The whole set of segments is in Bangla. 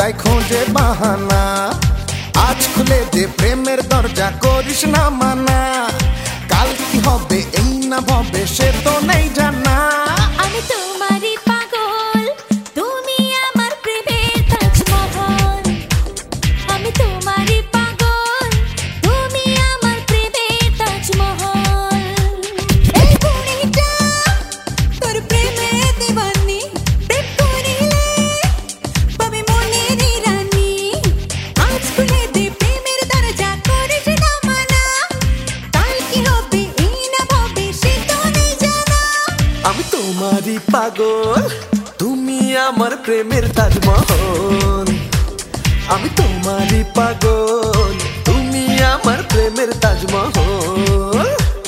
তাই খোঁজে বাহানা। আজ খুলে দে প্রেমের দরজা, করিস না মানা। কাল কি হবে এই না ভবে সে তো নেই জানা। আমি তোমারই পাগল, তুমি আমার প্রেমের তাজমহল। আমি তোমারই পাগল, তুমি আমার প্রেমের তাজমহল। এই বুড়িটা তোর প্রেমে দিওয়ানি, প্রেম করিলে পাবে মনেরই রানী। আজ খুলে দে প্রেমের দরজা, করিস না মানা। কাল কি হবে এই না ভবে সে তো নেই জানা। আমি তোমারই পাগল, তুমি আমার প্রেমের তাজমহল। আমি তোমারই পাগল, তুমি আমার প্রেমের তাজমহল।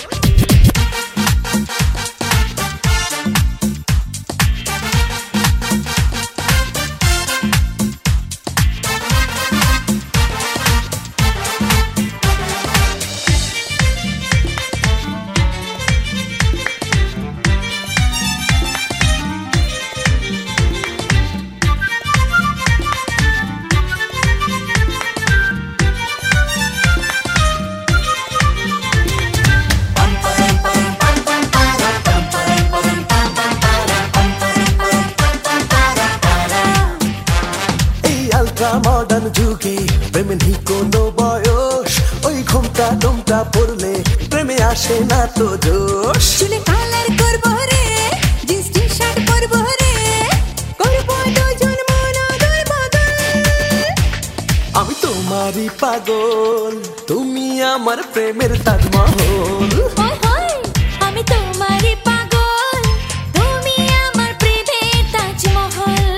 মডার্ন যুগে প্রেমে নেই কোনো বয়স, ওই ঘোমটা টোমটা পড়লে প্রেমে আসে না তো জোশ। চুলে কালার করবো রে, জিন্স টি শার্ট পরবো রে, করবো দুজন মনোদর বদল। আমি তোমারই পাগল, তুমি আমার প্রেমের তাজমহল। হয় হয়, আমি তোমারই পাগল, তুমি আমার প্রেমের তাজমহল।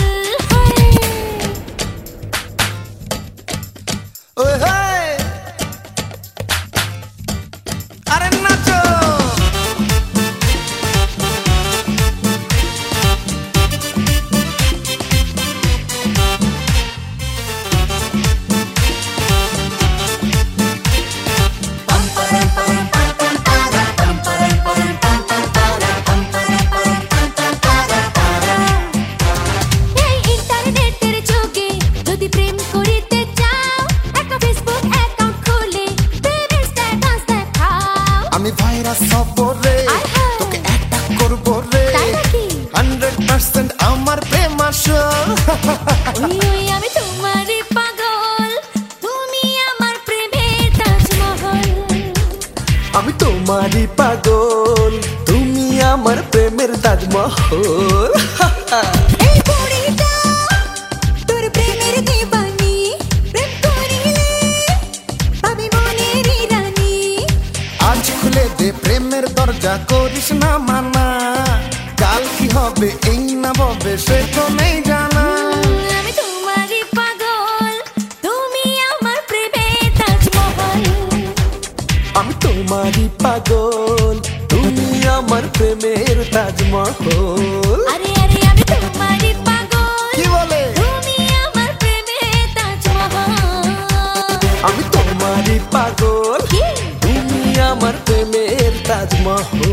ওই হে আরে নাচো। এই ইন্টারনেটের যুগে যদি প্রেম করিতে চাও, একটা ফেসবুক অ্যাকাউন্ট খুলে প্রেমের স্ট্যাটাস দেখাও। আমি ভাইরাস হব রে, তোকে অ্যাটাক করব রে। তাই নাকি? 100% আমার প্রেম আসল। ওই ওই আমি তোমারই পাগল, তুমি আমার প্রেমের তাজমহল। আমি তোমারই পাগল, তুমি আমার প্রেমের তাজমহল। এই বুড়িটা তোর প্রেমের দিওয়ানি, প্রেম করিলে পাবি মনেরই রানী। আজ খুলে দে প্রেমের দরজা, করিস না মানা। কাল কি হবে এই না ভবে সে তো নেই জানা। আমি তোমারই পাগল, তুমি আমার প্রেমের তাজমহল। আমি তোমারই পাগল, তুমি আমার প্রেমের তাজমহল। আরে আরে আমি তোমারই পাগল, কি বলে? তুমি আমার প্রেমের তাজমহল। আমি তোমারই পাগল, কি? তুমি আমার প্রেমের তাজমহল।